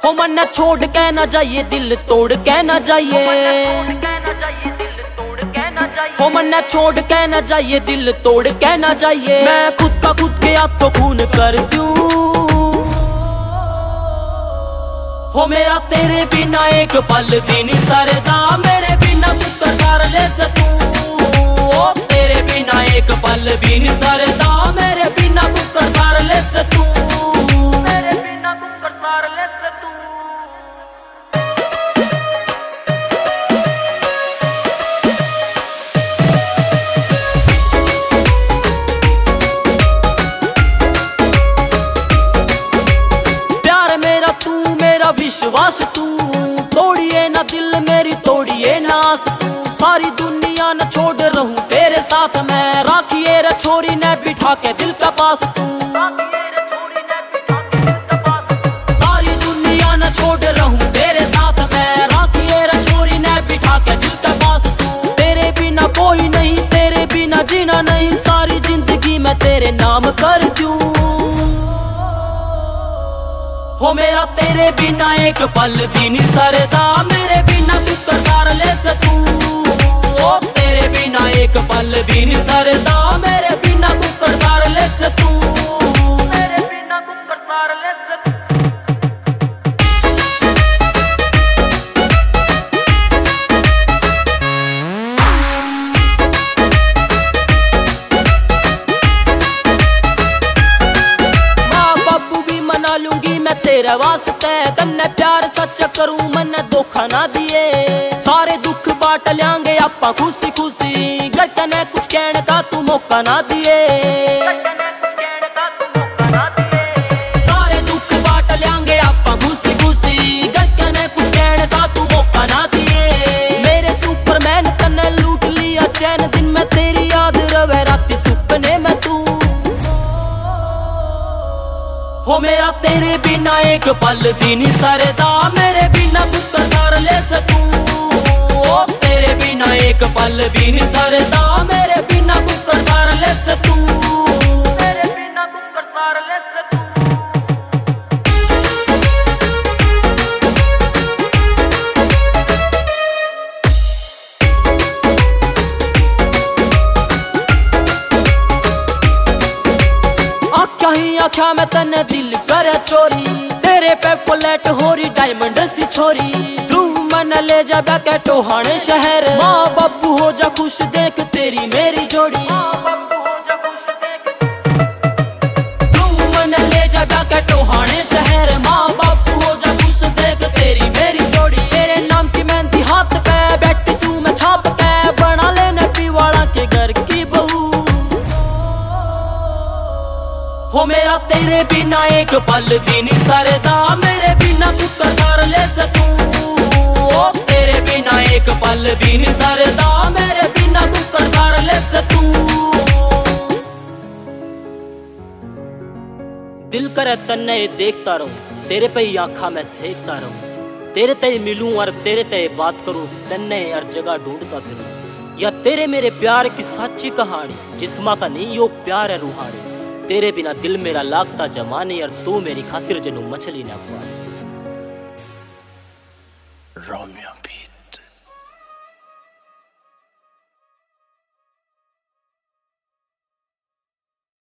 हो मन छोड़ के ना जाइए, दिल तोड़ के ना जाइए। हो मन छोड़ के ना जाइए, दिल तोड़ के ना जाइए। मैं खुद का खुद के हाथों खून कर दूं। हो मेरा तेरे बिना एक पल भी नहीं सरदा, मेरे बिना तू तो सार ले सकूं। ओ तेरे बिना एक पल भी नहीं सरदा, मेरे बिना तू तो सार ले सकूं। मेरे बिना तू तो सार ले सकूं। विश्वास तू तोड़िए ना दिल मेरी, तोड़िए ना आस तू। सारी दुनिया न छोड़ रहूं तेरे साथ मैं, राखिए रे छोरी ने बिठा के दिल के पास तू। सारी दुनिया न छोड़ रहूं तेरे साथ मैं, राखिए रे छोरी ने बिठा के दिल के पास तू। तेरे बिना कोई नहीं, तेरे बिना जीना नहीं, सारी जिंदगी मैं तेरे नाम कर दूं। हो मेरा तेरे बिना एक पल भी नहीं सरदा, मेरे बिना तू तो सार ले सकूं। ओ तेरे बिना एक पल भी नहीं सरदा, मेरे बिना तू तो सार ले सकूं। मेरे बिना तू तो सार ले सकूं। लूंगी मैं तेरे वास्ते, तन्ने प्यार सच करूं मन धोखा ना दिए। सारे दुख बांट लेंगे आपा खुशी खुशी, गलतने कुछ कहने का तू मौका ना दिए। सारे दुख बांट लेंगे आपा खुशी खुशी, गलतने कुछ कहने का तू मौका ना दिए। मेरे सुपरमैन तन्ने लूट लिया चैन, दिन में तेरी याद रवे राती सुपने में तू। हो मेरा तेरे बिना एक पल भी नहीं सरदा, मेरे बिना तू तो सार ले सकूं। ओ तेरे बिना एक पल भी नहीं सरदा, मेरे बिना तू तो सार ले सकूं। मेरे बिना तू तो सार ले सकूं। आख्या मैं तन्ने दिल करे चोरी, तेरे पे फ्लैट हो रही डायमंड सी छोरी। तू मन ले जा बैके टोहाने शहर, माँ बाबू हो जा खुश देख तेरी मेरी जोड़ी। तू मन ले जा बैके टोहाने शहर, माँ बाबू हो जा खुश देख तेरी मेरी जोड़ी। तेरे नाम की मेहंदी हाथ पे बैठी सू मैं छाप के, बना लेने पीवाड़ा के घर की बहू। हो मेरा तेरे बिना एक पल भी नहीं सरदा, मेरे बिना तू तो सार ले सकूं। ओ तेरे बिना एक पल भी नहीं सरदा, मेरे बिना तू तो सार ले सकूं। दिल करे तन्ने देखता रहूं, तेरे पे ही आँखा मैं सेकता रहूं। तेरे ते मिलूं और तेरे ते बात करूं, तन्ने हर जगह ढूंढता फिरूं। या तेरे मेरे प्यार की सच्ची कहानी, जिस्मा का नहीं यो प्यार है रूहानी। तेरे बिना दिल मेरा लागता जमाने, और तू मेरी खातिर जनू मछली ना पानी।